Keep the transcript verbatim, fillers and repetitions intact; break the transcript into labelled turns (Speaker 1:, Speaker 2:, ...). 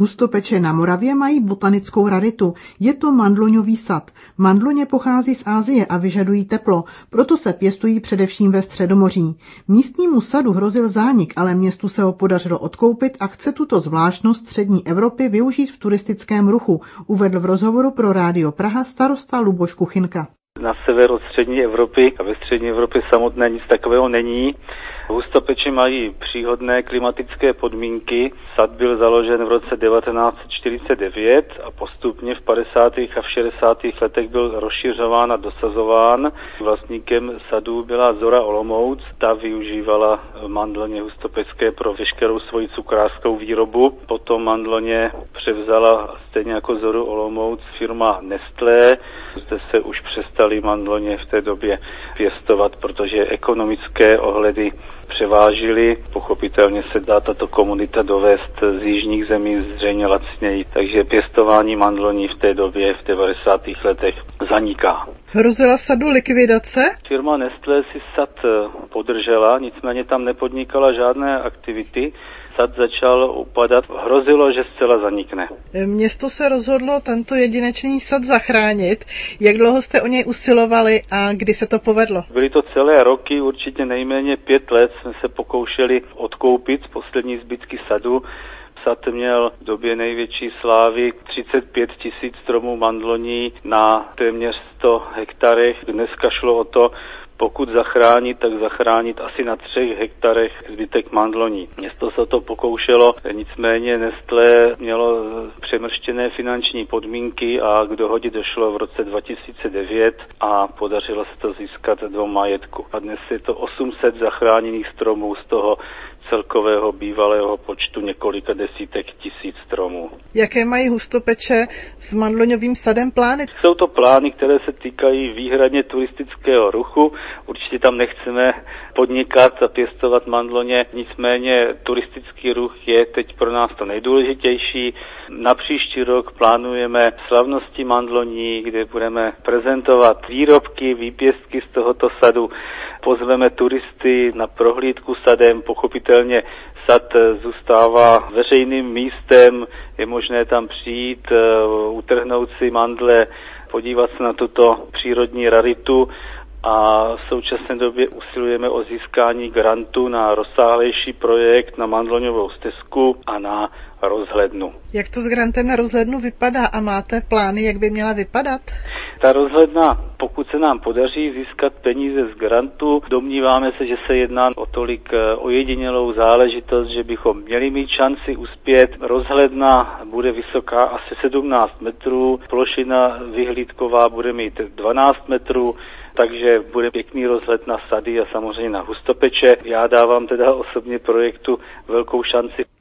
Speaker 1: Hustopeče na Moravě mají botanickou raritu. Je to mandloňový sad. Mandloně pochází z Asie a vyžadují teplo, proto se pěstují především ve Středomoří. Místnímu sadu hrozil zánik, ale městu se ho podařilo odkoupit a chce tuto zvláštnost střední Evropy využít v turistickém ruchu, uvedl v rozhovoru pro Rádio Praha starosta Luboš Kuchynka.
Speaker 2: Na severu střední Evropy a ve střední Evropě samotné nic takového není. Hustopeče mají příhodné klimatické podmínky. Sad byl založen v roce devatenáct set čtyřicet devět a postupně v padesátých a v šedesátých letech byl rozšiřován a dosazován. Vlastníkem sadu byla Zora Olomouc. Ta využívala mandloně hustopecké pro veškerou svoji cukrářskou výrobu. Potom mandloně převzala stejně jako Zoru Olomouc firma Nestlé. Zde se už přestali mandloně v té době pěstovat, protože ekonomické ohledy převážily. Pochopitelně se dá tato komunita dovést z jižních zemí zřejmě lacněji, takže pěstování mandloní v té době v devadesátých letech zaniká.
Speaker 1: Hrozila sadu likvidace?
Speaker 2: Firma Nestlé si sad podržela, nicméně tam nepodnikala žádné aktivity. Sad začal upadat, hrozilo, že zcela zanikne.
Speaker 1: Město se rozhodlo tento jedinečný sad zachránit. Jak dlouho jste o něj usilovali a kdy se to povedlo?
Speaker 2: Byly to celé roky, určitě nejméně pět let jsme se pokoušeli odkoupit poslední zbytky sadu. Sad měl v době největší slávy třicet pět tisíc stromů mandloní na téměř sto hektarech. Dneska šlo o to, pokud zachránit, tak zachránit asi na třech hektarech zbytek mandloní. Město se to pokoušelo, nicméně Nestlé mělo přemrštěné finanční podmínky a k dohodě došlo v roce dva tisíce devět a podařilo se to získat do majetku. A dnes je to osm set zachráněných stromů z toho celkového bývalého počtu několika desítek tisíc stromů.
Speaker 1: Jaké mají Hustopeče s mandloňovým sadem plány?
Speaker 2: Jsou to plány, které se týkají výhradně turistického ruchu. Určitě tam nechceme podnikat a pěstovat mandloně, nicméně turistický ruch je teď pro nás to nejdůležitější. Na příští rok plánujeme slavnosti mandloní, kde budeme prezentovat výrobky, výpěstky z tohoto sadu. Pozveme turisty na prohlídku sadem, pochopitelně sad zůstává veřejným místem, je možné tam přijít, utrhnout si mandle, podívat se na tuto přírodní raritu a v současné době usilujeme o získání grantu na rozsáhlejší projekt na mandloňovou stezku a na rozhlednu.
Speaker 1: Jak to s grantem na rozhlednu vypadá a máte plány, jak by měla vypadat?
Speaker 2: Ta rozhledna, pokud se nám podaří získat peníze z grantu, domníváme se, že se jedná o tolik ojedinělou záležitost, že bychom měli mít šanci uspět. Rozhledna bude vysoká asi sedmnáct metrů, plošina vyhlídková bude mít dvanáct metrů, takže bude pěkný rozhled na sady a samozřejmě na Hustopeče. Já dávám teda osobně projektu velkou šanci.